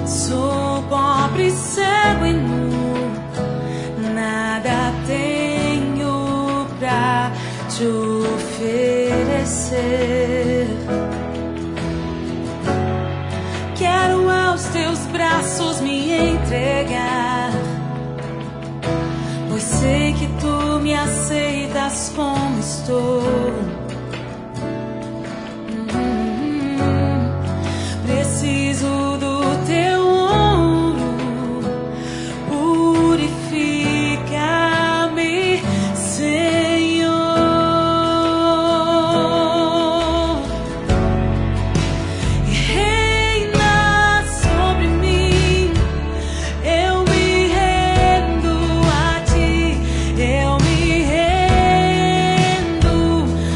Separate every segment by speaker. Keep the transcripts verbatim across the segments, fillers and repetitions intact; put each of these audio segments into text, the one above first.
Speaker 1: Sou pobre, cego e nu, nada tenho pra te oferecer. Quero aos teus braços me entregar, pois sei que tu me aceitas como estou. Hum, preciso do teu ouro, purifica-me, Senhor. E reina sobre mim, eu me rendo a ti, eu me rendo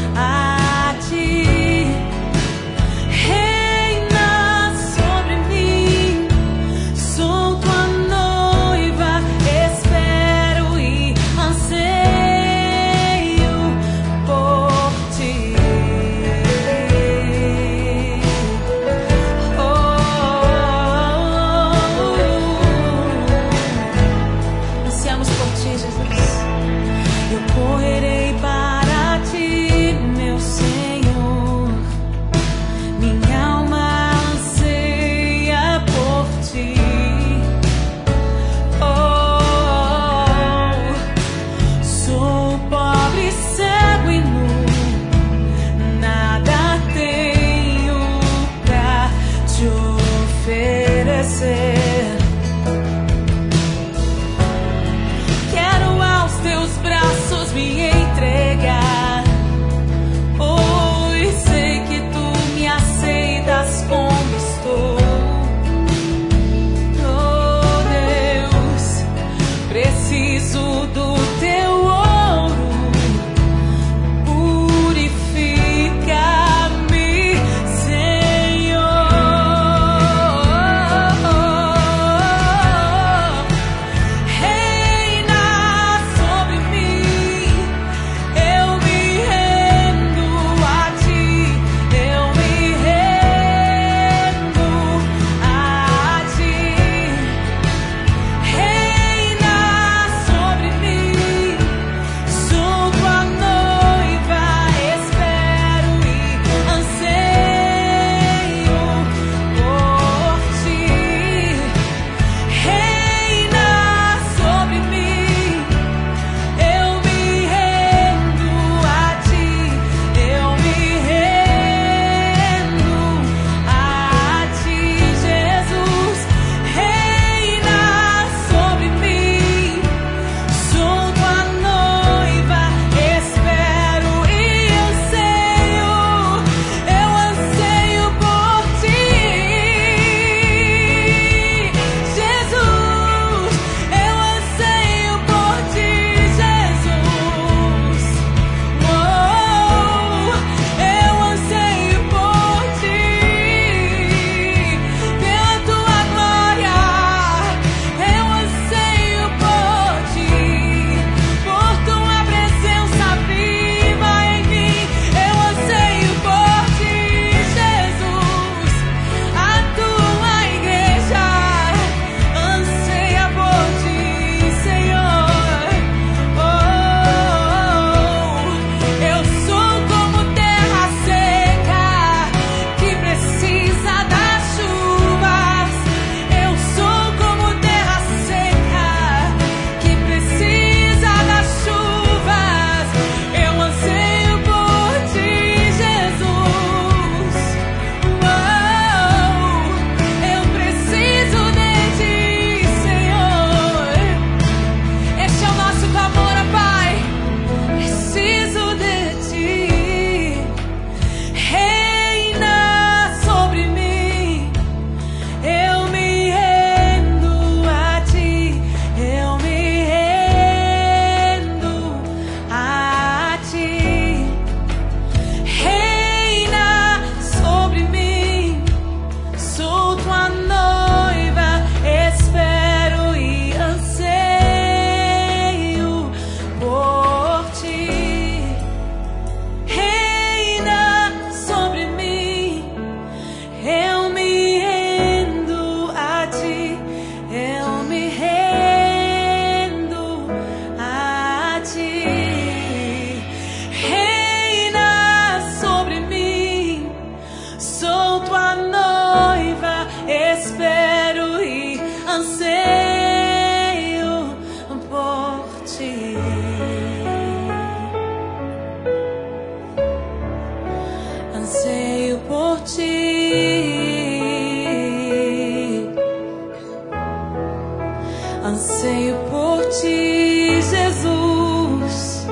Speaker 1: anseio por ti, Jesus.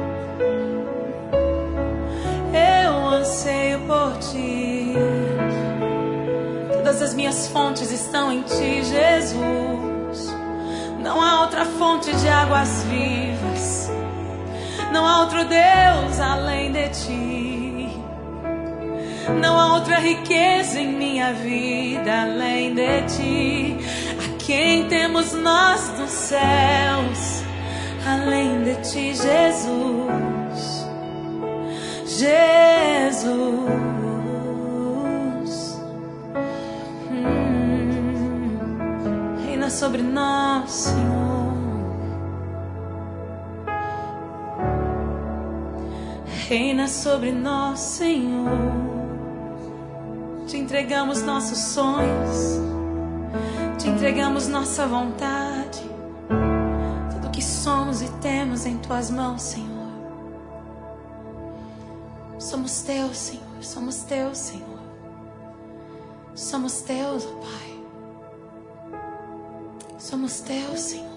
Speaker 1: Eu anseio por ti. Todas as minhas fontes estão em ti, Jesus. Não há outra fonte de águas vivas. Não há outro Deus além de ti. Não há outra riqueza em minha vida além de ti. A quem temos nós nos céus além de ti, Jesus. Jesus. Hum. Reina sobre nós, Senhor. Reina sobre nós, Senhor. Te entregamos nossos sonhos, te entregamos nossa vontade, tudo que somos e temos em tuas mãos, Senhor. Somos teus, Senhor, somos teus, Senhor. Somos teus, ó Pai. Somos teus, Senhor.